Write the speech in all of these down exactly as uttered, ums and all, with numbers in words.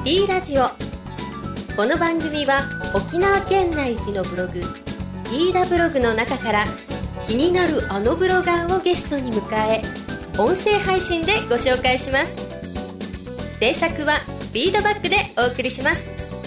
T ラジオ。この番組は沖縄県内一のブログ T ラブログの中から気になるあのブロガーをゲストに迎え音声配信でご紹介します。制作はフィードバックでお送りします。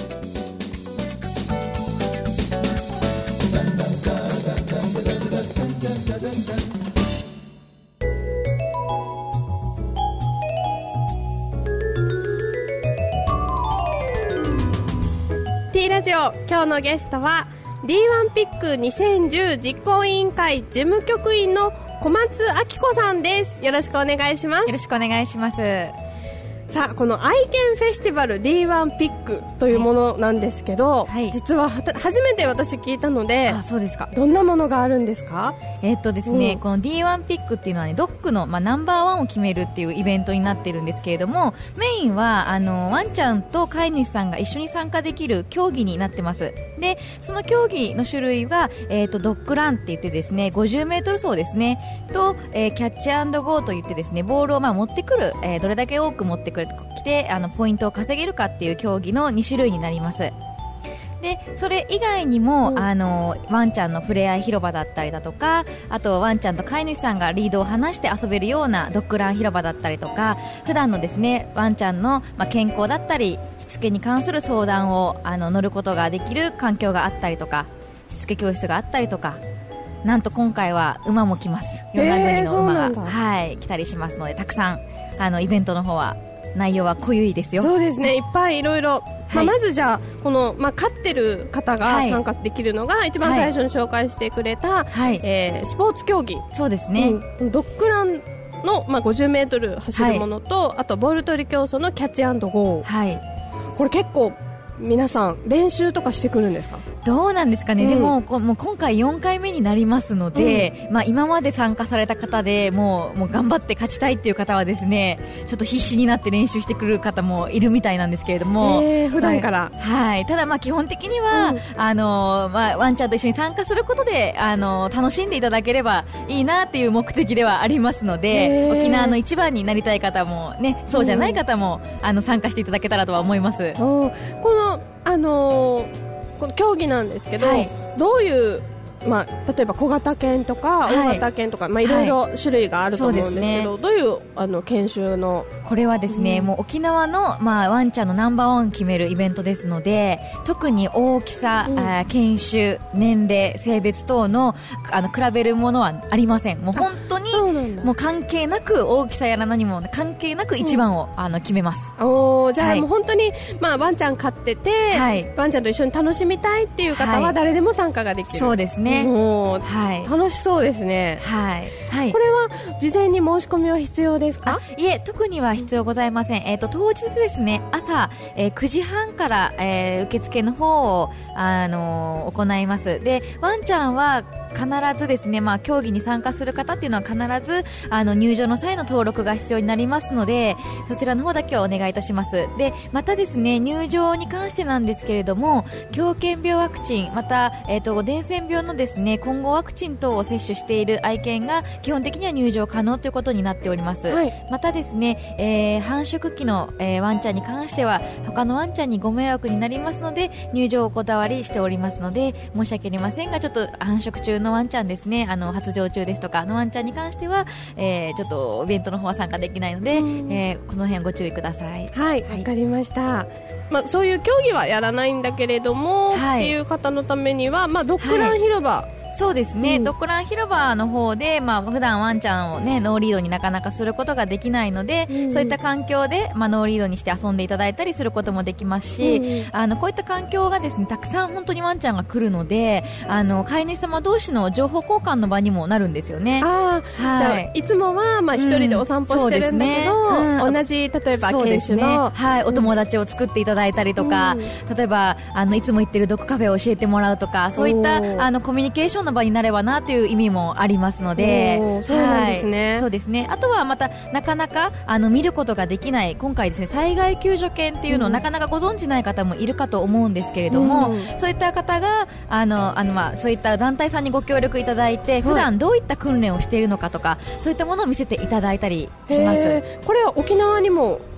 T ラジオ、今日のゲストは ディーワン ピックにせんじゅう実行委員会事務局員の小松明子さんです。よろしくお願いします。 よろしくお願いします。 さあ、この愛犬フェスティバル ディーワン ピックというものなんですけど、 はい、 実ははた初めて私聞いたので。 あ、そうですか。 どんなものがあるんですか？ えーっとですね、 うん、 この ディーワン ピックっていうのは、ね、ドッグの、まあ、ナンバーワンを決めるっていうイベントになってるんですけれども、メインはあのワンちゃんと飼い主さんが一緒に参加できる競技になってます。で、その競技の種類が、えーっとドッグランって言ってですね、ごじゅうメートル走ですねと、えー、キャッチ&ゴーと言ってですね、ボールをまあ持ってくる、えー、どれだけ多く持ってくる来てあのポイントを稼げるかっていう競技のに種類になります。で、それ以外にも、うん、あのワンちゃんの触れ合い広場だったりだとか、あとワンちゃんと飼い主さんがリードを離して遊べるようなドッグラン広場だったりとか、普段のですねワンちゃんの、まあ、健康だったりしつけに関する相談をあの乗ることができる環境があったりとか、しつけ教室があったりとか、なんと今回は馬も来ます。いろんな国の馬が、はい、来たりしますので、たくさんあのイベントの方は内容は濃ゆいですよ。 そうですね、いっぱいいろいろ、まあ、まずじゃあこの、まあ、飼ってる方がはい参加できるのが、一番最初に紹介してくれた、 はいえースポーツ競技。 そうですね、 うん、ドッグランの、まあ、ごじゅうメートル走るものと、はい、あとボール取り競争のキャッチ&ゴー、 はい、 これ結構皆さん練習とかしてくるんですか？ どうなんですかね、 うん、 でも、こもう今回よんかいめになりますので、うん、まあ、今まで参加された方でもう、もう頑張って勝ちたいっていう方はですね、ちょっと必死になって練習してくる方もいるみたいなんですけれども、 えー、普段から、 はいはい、ただまあ基本的には、うん、あのまあ、ワンちゃんと一緒に参加することであの楽しんでいただければいいなっていう目的ではありますので、 えー、 沖縄の一番になりたい方も、ね、そうじゃない方も、うん、あの参加していただけたらとは思います。 この、あのーこの競技なんですけど、はい、どういう、まあ、例えば小型犬とか大型犬とか、はい、まあ、いろいろ種類があると思うんですけど、はい、どういうあの研修の、 これはですね、うん、もう沖縄の、まあ、ワンちゃんのナンバーワンを決めるイベントですので、特に大きさ、うん、あ研修、年齢、性別等の、あの比べるものはありません。もう本当にもう関係なく、大きさやら何も関係なく一番を、うん、あの決めます。 おじゃあ、はい、もう本当に、まあ、ワンちゃん飼ってて、はい、ワンちゃんと一緒に楽しみたいっていう方は誰でも参加ができる、はい、 そうですね、 もう、 はい、 楽しそうですね。 はいはい、 これは事前に申し込みは必要ですか？ いえ、特には必要ございません。えーと、当日ですね、朝、えー、くじはんから、えー、受付の方を、あのー、行います。で、ワンちゃんは必ずですね、まあ、競技に参加する方っていうのは必ずあの入場の際の登録が必要になりますので、そちらの方だけお願いいたします。で、またですね、入場に関してなんですけれども、狂犬病ワクチン、また、えーと、伝染病のですね、混合ワクチン等を接種している愛犬が基本的には入場可能ということになっております。はい、またですね、えー、繁殖期の、えー、ワンちゃんに関しては他のワンちゃんにご迷惑になりますので、入場をお断りしておりますので、申し訳ありませんが、ちょっと繁殖中のワンちゃんですね、あの発情中ですとかのワンちゃんに関しては、えー、ちょっとイベントの方は参加できないので、えー、この辺ご注意ください。 はい、わ、はい、かりました。まあ、そういう競技はやらないんだけれども、はい、っていう方のためには、まあ、ドッグラン広場、はい、 そうですね、 うん、 ドッグラン広場の方で、まあ、普段ワンちゃんを、ね、ノーリードになかなかすることができないので、うん、そういった環境で、まあ、ノーリードにして遊んでいただいたりすることもできますし、うん、あのこういった環境がですね、たくさん本当にワンちゃんが来るので、あの飼い主様同士の情報交換の場にもなるんですよね。 あ、はい、じゃあいつもはまあ一人でお散歩してるんだけど、うんうん、同じ例えば犬種の、 ね、はい、お友達を作っていただいたりとか、うん、例えばあのいつも行ってるドッグカフェを教えてもらうとか、そういったあのコミュニケーションの場になればなという意味もありますので、 そうなんですね、 はい、そうですね。あとはまたなかなかあの見ることができない、今回ですね、災害救助犬っていうのをなかなかご存じない方もいるかと思うんですけれども、うん、そういった方があのあの、まあ、そういった団体さんにご協力いただいて、普段どういった訓練をしているのかとか、そういったものを見せていただいたりします。 これは沖縄にも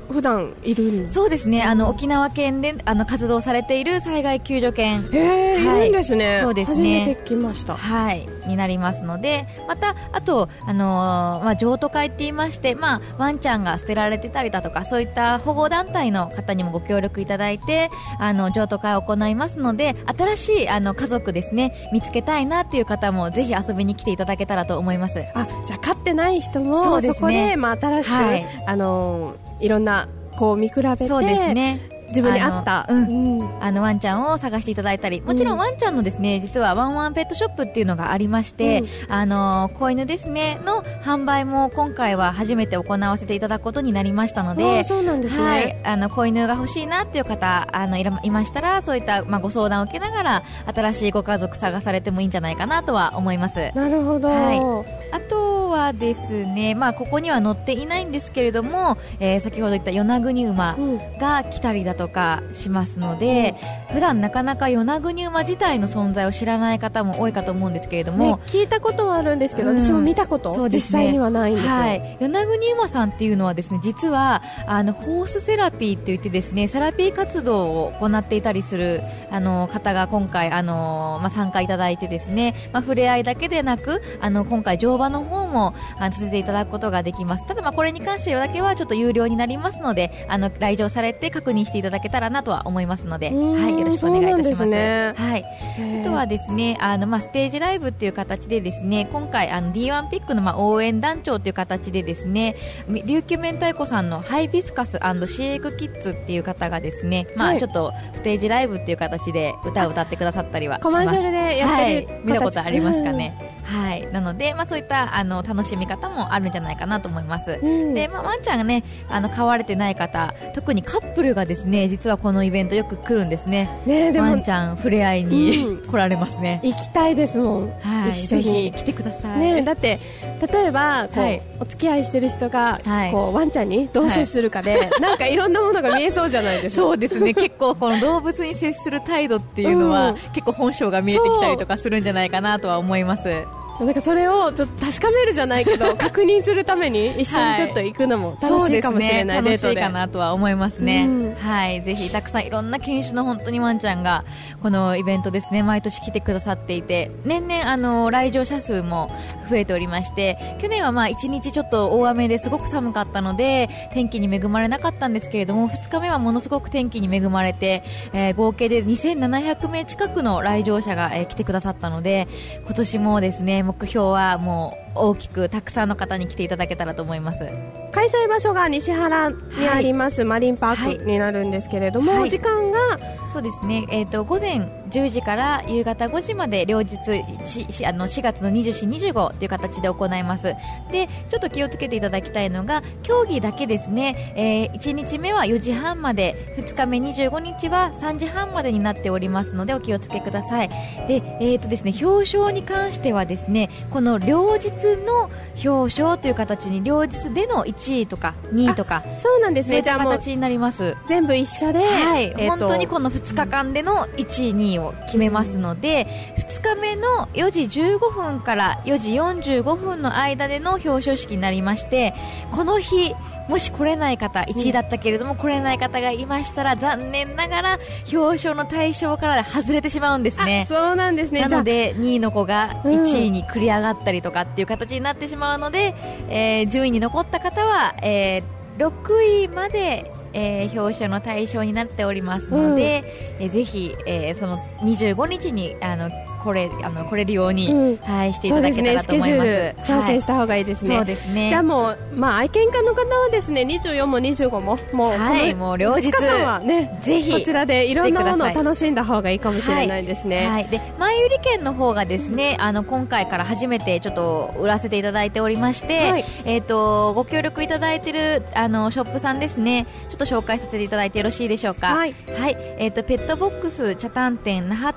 普段いるんですか？ そうですね、あの沖縄県であの活動されている災害救助犬、 へー、はい、いるんですね。 そうですね、 初めて聞きました。 はい、になりますので、またあと、あのーまあ、譲渡会って言いまして、まあ、ワンちゃんが捨てられてたりだとか、そういった保護団体の方にもご協力いただいて、あの譲渡会を行いますので、新しいあの家族ですね、見つけたいなっていう方もぜひ遊びに来ていただけたらと思います。 あ、じゃあ飼ってない人も そ,、ね、そこで、まあ、新しく、はい、あのー、いろんなこう見比べて、 そうですね、 自分に合った、 あの、うんうん、あのワンちゃんを探していただいたり、もちろんワンちゃんのですね、実はワンワンペットショップっていうのがありまして、うん、あの子犬ですねの販売も今回は初めて行わせていただくことになりましたので、 そうなんですね、 はい、あの子犬が欲しいなっていう方あのい, いましたら、そういった、まあ、ご相談を受けながら新しいご家族探されてもいいんじゃないかなとは思います。 なるほど、 はい、あとはですね、まあ、ここには載っていないんですけれども、えー、先ほど言った与那国馬が来たりだとかしますので、うん、普段なかなか与那国馬自体の存在を知らない方も多いかと思うんですけれども、 ね、聞いたことはあるんですけど、うん、私も見たこと、そうですね、実際にはないんですよ。 はい、与那国馬さんっていうのはですね、実はあのホースセラピーって言ってですね、セラピー活動を行っていたりするあの方が今回あの、まあ、参加いただいてですね、まあ、触れ合いだけでなくあの今回乗馬の方もあのさせていただくことができます。ただまあこれに関してだけはちょっと有料になりますので、あの来場されて確認していただけたらなとは思いますので、はい、よろしくお願いいたします。 ね、 はい、あとはですね、あのまあステージライブっていう形でですね、今回あの ディーワン ピックのまあ応援団長という形でですね、琉球明太子さんのハイビスカス&シーエクキッズっていう方がですね、まあちょっとステージライブっていう形で歌を歌ってくださったりはします。 コマーシャルでやってる、 はい、見たことありますかね。はい、なので、まあ、そういったあの楽しみ方もあるんじゃないかなと思います、うん、で、まあ、ワンちゃんがねあの飼われてない方、特にカップルがですね実はこのイベントよく来るんですね。 ね、でもワンちゃん触れ合いに、うん、来られますね。 行きたいですもん、 はい、 一緒にぜひ来てください、 ね、だって例えばこう、はい、お付き合いしてる人が、はい、こうワンちゃんにどう接するかで、はい、なんかいろんなものが見えそうじゃないですか。 そうですね、結構この動物に接する態度っていうのは、うん、結構本性が見えてきたりとかするんじゃないかなとは思います。 なんかそれをちょっと確かめるじゃないけど確認するために一緒にちょっと行くのも楽しいかもしれない、 はい、そうですね、楽しいかなとは思いますね、うん、はい、ぜひたくさんいろんな犬種の本当にワンちゃんがこのイベントですね毎年来てくださっていて、年々あの来場者数も増えておりまして、去年はまあいちにちちょっと大雨ですごく寒かったので天気に恵まれなかったんですけれども、ふつかめはものすごく天気に恵まれて、えー、合計でにせんななひゃくめい近くの来場者が、えー、来てくださったので、今年もですね目標はもう大きくたくさんの方に来ていただけたらと思います。 開催場所が西原にあります、はい、マリンパークになるんですけれども、はい、時間がそうですね、えーと、午前じゅうじから夕方ごじまで両日ししあのしがつのにじゅうよん、にじゅうごという形で行います。でちょっと気をつけていただきたいのが競技だけですね、えー、いちにちめはよじはんまで、ふつかめにじゅうごにちはさんじはんまでになっておりますのでお気をつけください。で、えーとですね、表彰に関してはですね、この両日の表彰という形に両日でのいちいとかにいとか、 そうなんですね、 そういった形になります。 全部一緒で、 はい、 えー、 本当にこのふつかかんでのいちいにいを決めますので、ふつかめのよじじゅうごふんからよじよんじゅうごふんの間での表彰式になりまして、この日もし来れない方、いちいだったけれども来れない方がいましたら、残念ながら表彰の対象から外れてしまうんですね。 そうなんですね。 なのでにいの子がいちいに繰り上がったりとかっていう形になってしまうので、うん、えー、順位に残った方は、えー、ろくいまでえー、表彰の対象になっておりますので、うん、えー、ぜひ、えー、そのにじゅうごにちにあのこれあの来れるように、うん、はい、していただけたらと思います。 そうですね、スケジュール調整した方がいいですね。 そうですね。 じゃあもう、まあ、愛犬家の方はですねにじゅうよんもにじゅうごももう、 はい、もう両日ふつかかんはね、 ぜひこちらでいろんなものを楽しんだ方がいいかもしれないですね。 はいはい、で前売り券の方がですね、あの今回から初めてちょっと売らせていただいておりまして、はい、えー、とご協力いただいているあのショップさんですね、ちょっと紹介させていただいてよろしいでしょうか。はい、はい、えー、とペットボックス茶炭店那覇店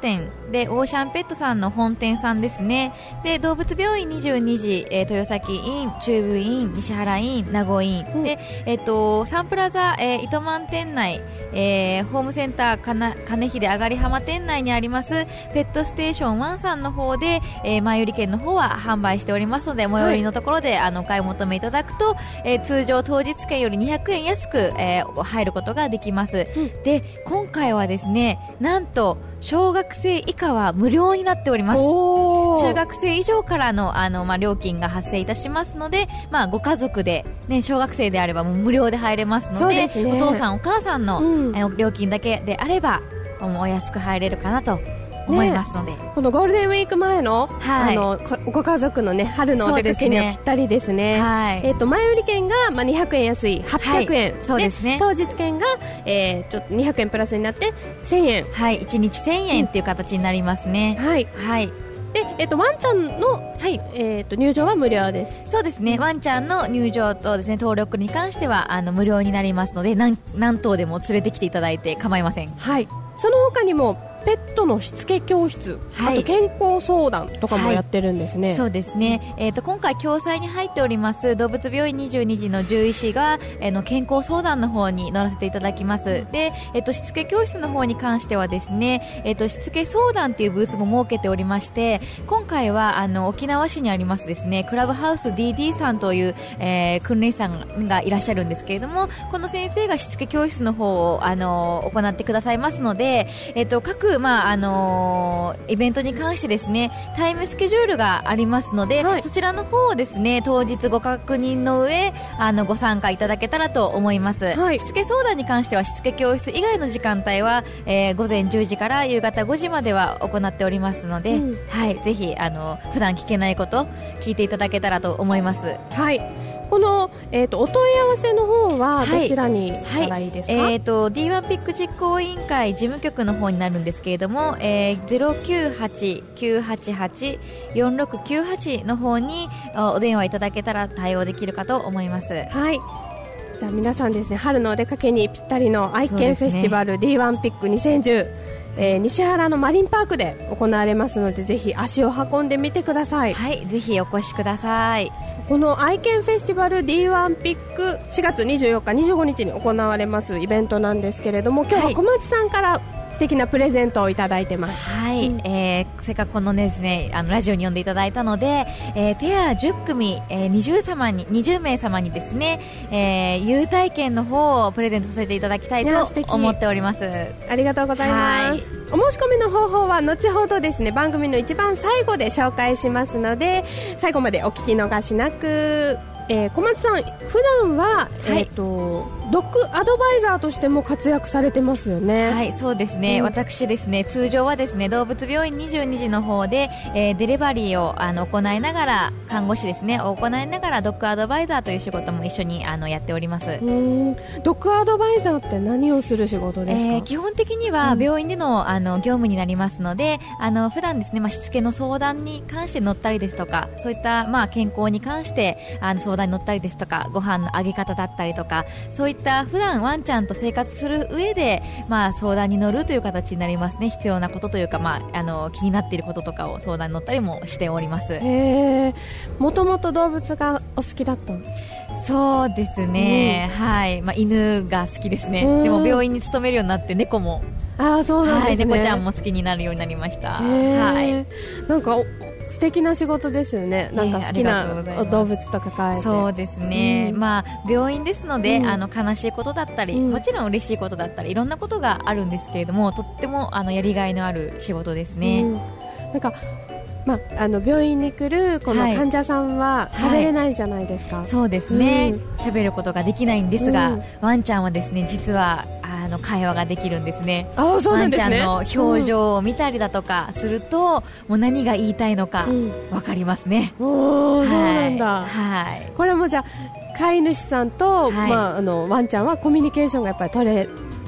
でオーシャンペットさんの本店さんですね。で動物病院にじゅうにじ、えー、豊崎院、中部院、西原院、名護院、うん、で、えー、とサンプラザ、えー、糸満店内、えー、ホームセンターかな金秀あがり浜店内にありますペットステーションワンさんの方で、えー、前売り券の方は販売しておりますので、最寄りのところで、はい、あのお買い求めいただくと、えー、通常当日券よりにひゃくえん安く、えー、入ることができます、うん、で今回はですね、なんと小学生以下は無料になっております。中学生以上からの、あの、まあ、料金が発生いたしますので、まあ、ご家族で、ね、小学生であればもう無料で入れますの で, で、ね、お父さんお母さんの、うん、え料金だけであればお安く入れるかなと思いますので、 ね、このゴールデンウィーク前の、はい、あのご家族の、ね、春のお出かけにはぴったりですね。はい、えー、と前売り券が、まあ、にひゃくえん安いはっぴゃくえん、はい、そうですね、当日券が、えー、ちょっとにひゃくえんプラスになってせんえん、 はい、いちにちせんえんっていう形になりますね。 はい、はい、で、えー、とワンちゃんの、はい、えー、と入場は無料です。 そうですね、ワンちゃんの入場とですね、登録に関してはあの無料になりますので、何、何頭でも連れてきていただいて構いません。 はい、その他にもペットのしつけ教室、はい、あと健康相談とかもやってるんですね。はい、 そうですね、えー、と今回共催に入っております動物病院にじゅうにじの獣医師が、えー、の健康相談の方に乗らせていただきます。で、えー、としつけ教室の方に関してはですね、えー、としつけ相談というブースも設けておりまして、今回はあの沖縄市にありますですねクラブハウス ディーディー さんという、えー、訓練士さんがいらっしゃるんですけれども、この先生がしつけ教室の方をあの行ってくださいますので、えー、と各まああのー、イベントに関してですねタイムスケジュールがありますので、はい、そちらの方をですね当日ご確認の上あのご参加いただけたらと思います。はい、しつけ相談に関してはしつけ教室以外の時間帯は、えー、午前じゅうじから夕方ごじまでは行っておりますので、うん、はい、ぜひあの普段聞けないこと聞いていただけたらと思います。 はい、この、えー、とお問い合わせの方はどちらにしたらいいですか？はいはい、 えー、と ディーワン ピック実行委員会事務局の方になるんですけれども、えー、ゼロきゅうはち きゅうはちはち よんろくきゅうはちの方にお電話いただけたら対応できるかと思います。 はい、じゃあ皆さんですね、春のお出かけにぴったりの愛犬フェスティバル、ね、ディーワン ピックにせんじゅう、えー、西原のマリンパークで行われますので、ぜひ足を運んでみてください。 はい、ぜひお越しください。 この愛犬フェスティバル ディーワン ピックしがつにじゅうよっかにじゅうごにちに行われますイベントなんですけれども、今日は小松さんから素敵なプレゼントをいただいてます。 はい、うん、えー、せっかくこのですねあのラジオに呼んでいただいたので、えー、ペアじゅっくみ、えー、にじゅう様ににじゅうめい様にですね、えー、優待券の方をプレゼントさせていただきたいと思っております。 ありがとうございます。お申し込みの方法は後ほどですね番組の一番最後で紹介しますので、最後までお聞き逃しなく。えー、小松さん、普段は、はい、えーと、ドッグアドバイザーとしても活躍されてますよね。 はい、そうですね、うん、私ですね通常はですね動物病院にじゅうにじの方で、えー、デリバリーをあの行いながら看護師ですねを行いながらドッグアドバイザーという仕事も一緒にあのやっております。 うーん、ドッグアドバイザーって何をする仕事ですか？ えー、基本的には病院での、うん、あの業務になりますので、あの普段ですね、まあ、しつけの相談に関して乗ったりですとか、そういった、まあ、健康に関してあの相談に乗ったりですとか、ご飯のあげ方だったりとか、そういった普段ワンちゃんと生活する上で、まあ、相談に乗るという形になりますね。必要なことというか、まあ、あの気になっていることとかを相談に乗ったりもしております。 へー、もともと動物がお好きだったの？ そうですね、うん、はい、まあ、犬が好きですね。でも病院に勤めるようになって猫も、 あ、そうなんですね、 はい、猫ちゃんも好きになるようになりました。 はい、なんか素敵な仕事ですよね。なんか好きな動物とか飼えて。 そうですね、うん、まあ、病院ですので、うん、あの悲しいことだったり、うん、もちろん嬉しいことだったりいろんなことがあるんですけれども、とってもあのやりがいのある仕事ですね。うん、なんかまあ、あの病院に来るこの患者さんは喋れないじゃないですか。 はいはい、そうですね、喋、うん、ることができないんですが、うん、ワンちゃんはですね実はあの会話ができるんですね。 あ、そうなんですね。 ワンちゃんの表情を見たりだとかすると、うん、もう何が言いたいのか分かりますね。 うん、おー、そうなんだ。 はい、 これもじゃあ飼い主さんと、はい、まあ、あのワンちゃんはコミュニケーションがやっぱり取れ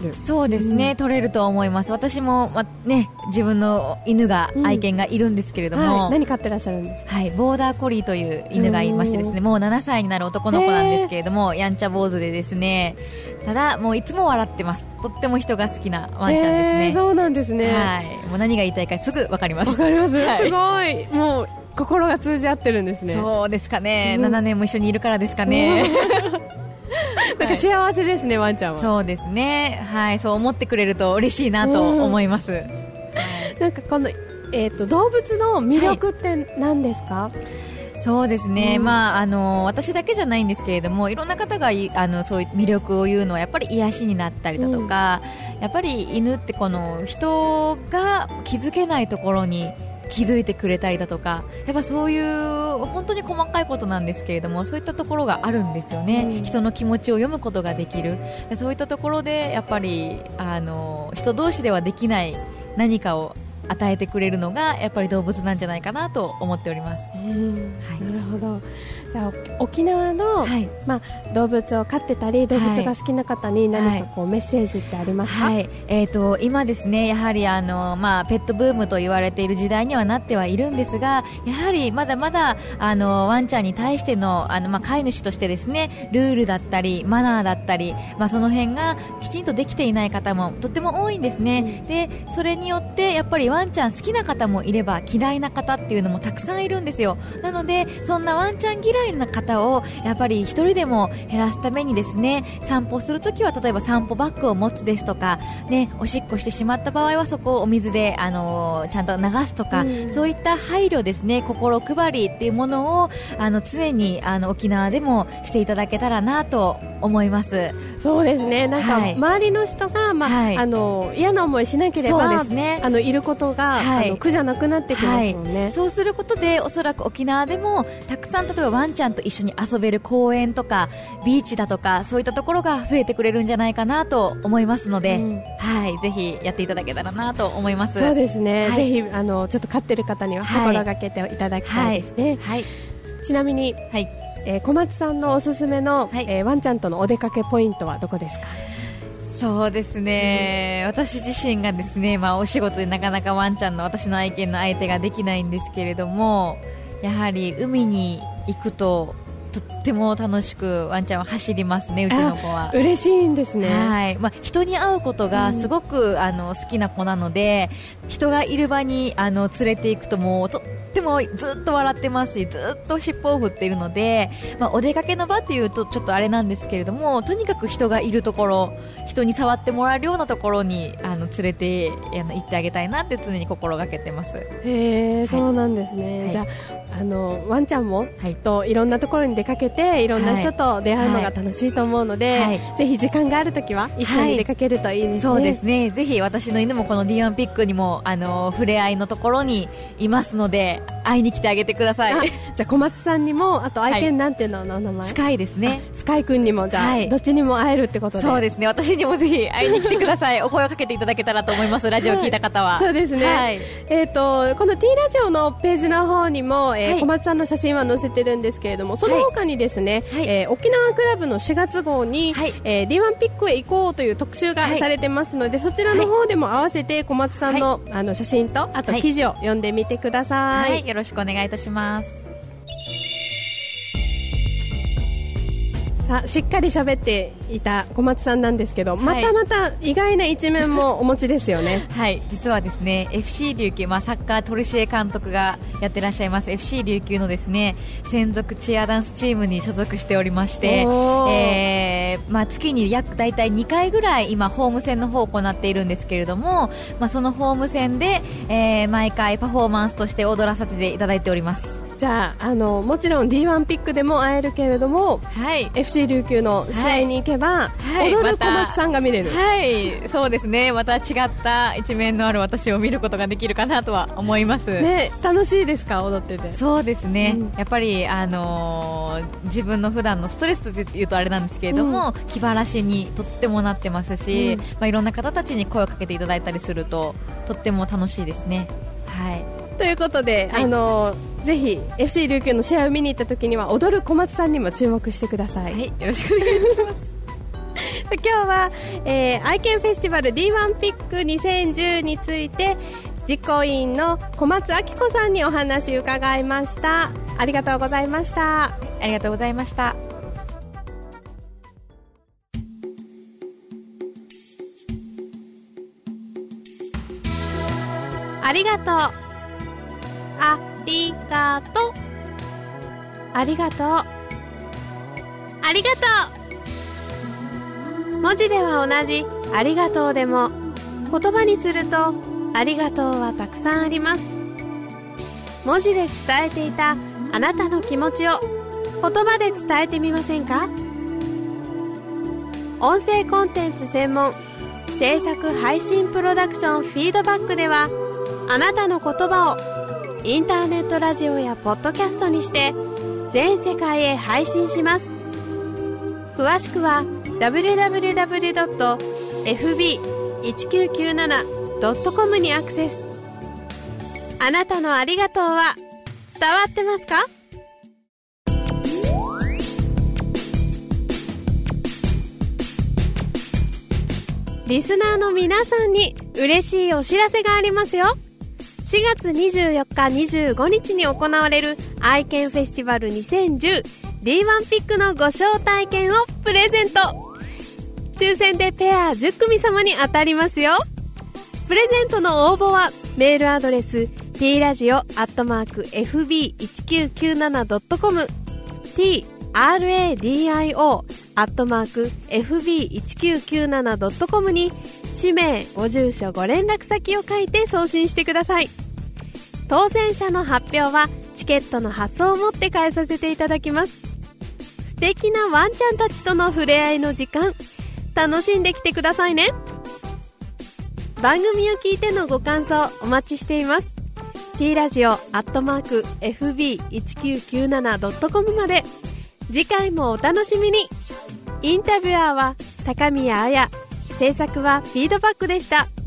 る。 そうですね、うん、取れると思います。私も、まね、自分の犬が、うん、愛犬がいるんですけれども、 はい、何飼ってらっしゃるんですか？ はい、ボーダーコリーという犬がいましてですね、もうななさいになる男の子なんですけれども、やんちゃ坊主でですね、ただもういつも笑ってます。とっても人が好きなワンちゃんですね。 えー、そうなんですね。 はい、もう何が言いたいかすぐ分かります。 わかります、 はい、 すごい、もう心が通じ合ってるんですね。 そうですかね、うん、ななねんも一緒にいるからですかね、 うん、なんか幸せですね、はい、ワンちゃんは。 そうですね、はい、そう思ってくれると嬉しいなと思います、うん、 なんかこの、えーと、動物の魅力って何ですか？はい、 そうですね、うん、まあ、あの私だけじゃないんですけれども、いろんな方があのそういう魅力を言うのはやっぱり癒しになったりだとか、うん、やっぱり犬ってこの人が気づけないところに気づいてくれたりだとか、やっぱそういう本当に細かいことなんですけれども、そういったところがあるんですよね、うん、人の気持ちを読むことができる。そういったところでやっぱりあの人同士ではできない何かを与えてくれるのがやっぱり動物なんじゃないかなと思っております、うん、 はい、なるほど。じゃあ沖縄の、はい、まあ、動物を飼ってたり動物が好きな方に何かこう、はい、メッセージってありますか？ はい、えーと、今ですね、やはりあの、まあ、ペットブームと言われている時代にはなってはいるんですが、やはりまだまだあのワンちゃんに対しての、あの、まあ、飼い主としてですね、ルールだったりマナーだったり、まあ、その辺がきちんとできていない方もとっても多いんですね、うん、でそれによってやっぱりワンちゃん好きな方もいれば嫌いな方っていうのもたくさんいるんですよ。なのでそんなワンちゃん嫌いな方をやっぱり一人でも減らすためにですね、散歩するときは例えば散歩バッグを持つですとか、ね、おしっこしてしまった場合はそこをお水で、あのー、ちゃんと流すとか、うん、そういった配慮ですね、心配りっていうものをあの常にあの沖縄でもしていただけたらなと思います。 そうですね、なんか周りの人が、まあはい、あの嫌な思いしなければ、そうですね、あのいることが、はい、あの苦じゃなくなってきますもんね、はい、そうすることでおそらく沖縄でもたくさん例えばワンちゃんと一緒に遊べる公園とかビーチだとかそういったところが増えてくれるんじゃないかなと思いますので、うん、はい、ぜひやっていただけたらなと思います。 そうですね、はい、ぜひあのちょっと飼ってる方には心がけていただきたいですね、はいはい、ちなみに、はい、えー、小松さんのおすすめの、はい、えー、ワンちゃんとのお出かけポイントはどこですか？ そうですね、うん、私自身がですね、まあ、お仕事でなかなかワンちゃんの私の愛犬の相手ができないんですけれども、やはり海に行くととっても楽しくワンちゃんは走りますね、うちの子は。 嬉しいんですね。 はい、まあ、人に会うことがすごく、うん、あの好きな子なので、人がいる場にあの連れて行くともうとってもずっと笑ってますし、ずっと尻尾を振っているので、まあ、お出かけの場っていうとちょっとあれなんですけれども、とにかく人がいるところ、人に触ってもらえるようなところにあの連れてあの行ってあげたいなって常に心がけてます。 へー、そうなんですね、はい、じゃあ、あのワンちゃんもきっといろんなところに出かけていろんな人と出会うのが楽しいと思うので、はいはい、ぜひ時間があるときは一緒に出かけるといいですね、はい、そうですね、 ぜひ私の犬もこの ディーワン ピックにもあの触れ合いのところにいますので、会いに来てあげてください。 じゃあ小松さんにも、あと愛犬なんていうの、はい、の名前スカイですね。 スカイ君にもじゃあ、はい、どっちにも会えるってことで。 そうですね、私にもぜひ会いに来てください。お声をかけていただけたらと思います。ラジオを聞いた方は、 はい、そうですね、はい、えー、とこの T ラジオのページの方にも、えーはい、小松さんの写真は載せてるんですけれども、その他にですね、はい、えー、沖縄クラブのしがつ号に、はい、えー、ディーワン ピックへ行こうという特集がされてますので、はい、そちらの方でも合わせて小松さんの、はい、あの写真とあと記事を読んでみてください、 はいはい、よろしくお願いいたします。 さあ、しっかり喋っていた小松さんなんですけど、またまた意外な一面もお持ちですよね。 はい、実はですね エフシー 琉球、まあ、サッカートルシエ監督がやってらっしゃいます エフシー 琉球のですね専属チアダンスチームに所属しておりまして、えーまあ、月に約大体にかいぐらい今ホーム戦の方を行っているんですけれども、まあ、そのホーム戦で、えー、毎回パフォーマンスとして踊らさせていただいております。 じゃあ、あのもちろん ディーワン ピックでも会えるけれども、はい、エフシー 琉球の試合に行けば、はい、踊る小松さんが見れる、 はい、そうですね、また違った一面のある私を見ることができるかなとは思います、 ね、楽しいですか、踊ってて。 そうですね、うん、やっぱり、あのー、自分の普段のストレスというとあれなんですけれども、うん、気晴らしにとってもなってますし、うん、まあ、いろんな方たちに声をかけていただいたりするととっても楽しいですね。はい、 ということで、はい、あのーぜひ エフシー 琉球の試合を見に行った時には踊る小松さんにも注目してください。 はい、よろしくお願いします。 今日は、えー、愛犬フェスティバル ディーワン ピックにせんじゅうについて実行委員の小松明子さんにお話伺いました。ありがとうございました。 ありがとうございました。 ありがとう、ありがとう、ありがとう、ありがとう。文字では同じありがとうでも言葉にするとありがとうはたくさんあります。文字で伝えていたあなたの気持ちを言葉で伝えてみませんか？音声コンテンツ専門制作配信プロダクションフィードバックではあなたの言葉をインターネットラジオやポッドキャストにして全世界へ配信します。詳しくは ダブリューダブリューダブリュードットエフビーいちきゅうきゅうななドットコム にアクセス。あなたのありがとうは伝わってますか？リスナーの皆さんに嬉しいお知らせがありますよ。しがつにじゅうよっか、にじゅうごにちに行われる愛犬フェスティバルにせんじゅう ディーワン ピックのご招待券をプレゼント。抽選でペアじゅっくみ様に当たりますよ。プレゼントの応募はメールアドレス ティーラジオ アットマーク エフビーいちきゅうきゅうななドットコム ティーアールエーディーアイオー アットマーク エフビーいちきゅうきゅうななドットコム に氏名、ご住所、ご連絡先を書いて送信してください。当選者の発表はチケットの発送をもって返させていただきます。素敵なワンちゃんたちとの触れ合いの時間、楽しんできてくださいね。番組を聞いてのご感想お待ちしています。 ティーラジオ アットマーク エフビーいちきゅうきゅうななドットコム まで。次回もお楽しみに。インタビュアーは高宮彩、制作はフィードバックでした。